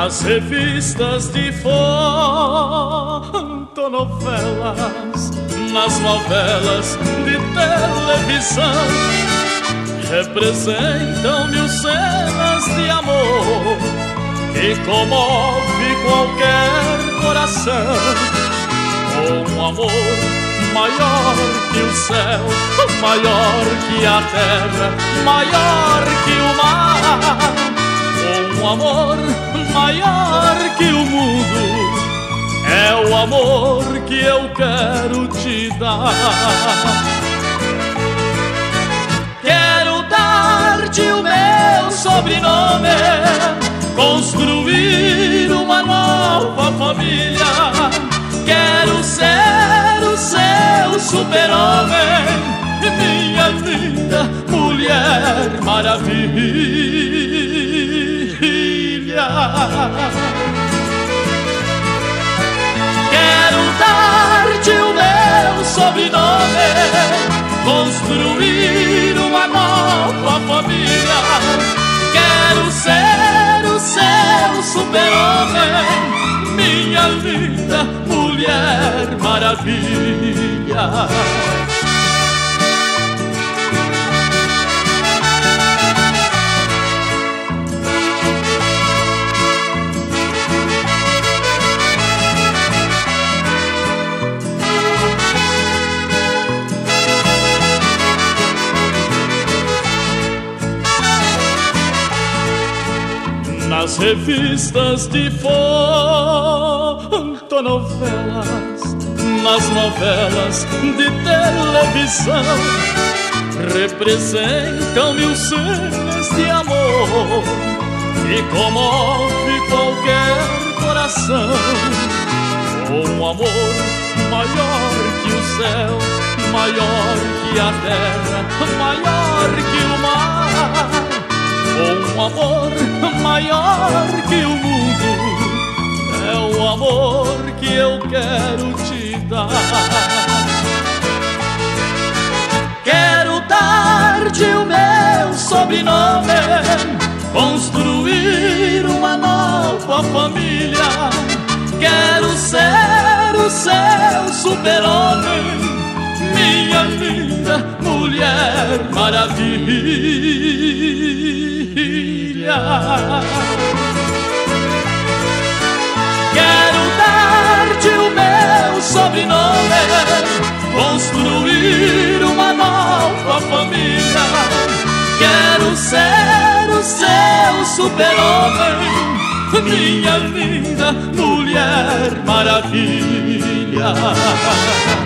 Nas revistas de fotonovelas, nas novelas de televisão, representam mil cenas de amor que comove qualquer coração. Um amor maior que o céu, maior que a terra, maior que o mar. Um amor maior que o mundo é o amor que eu quero te dar. Quero dar-te o meu sobrenome, construir uma nova família. Quero ser o seu super-homem, minha linda Mulher Maravilha. Quero dar-te o meu sobrenome, construir uma nova família. Quero ser o seu super-homem, minha linda Mulher Maravilha. Nas revistas de fotonovelas, nas novelas de televisão, representam mil cenas de amor que comove qualquer coração. Um amor maior que o céu, maior que a terra, maior que o mar. Um amor maior que o mundo é o amor que eu quero te dar. Quero dar-te o meu sobrenome, construir uma nova família. Quero ser o seu super-homem, minha linda Mulher Maravilha. Quero dar-te o meu sobrenome, construir uma nova família. Quero ser o seu super-homem, minha linda Mulher Maravilha.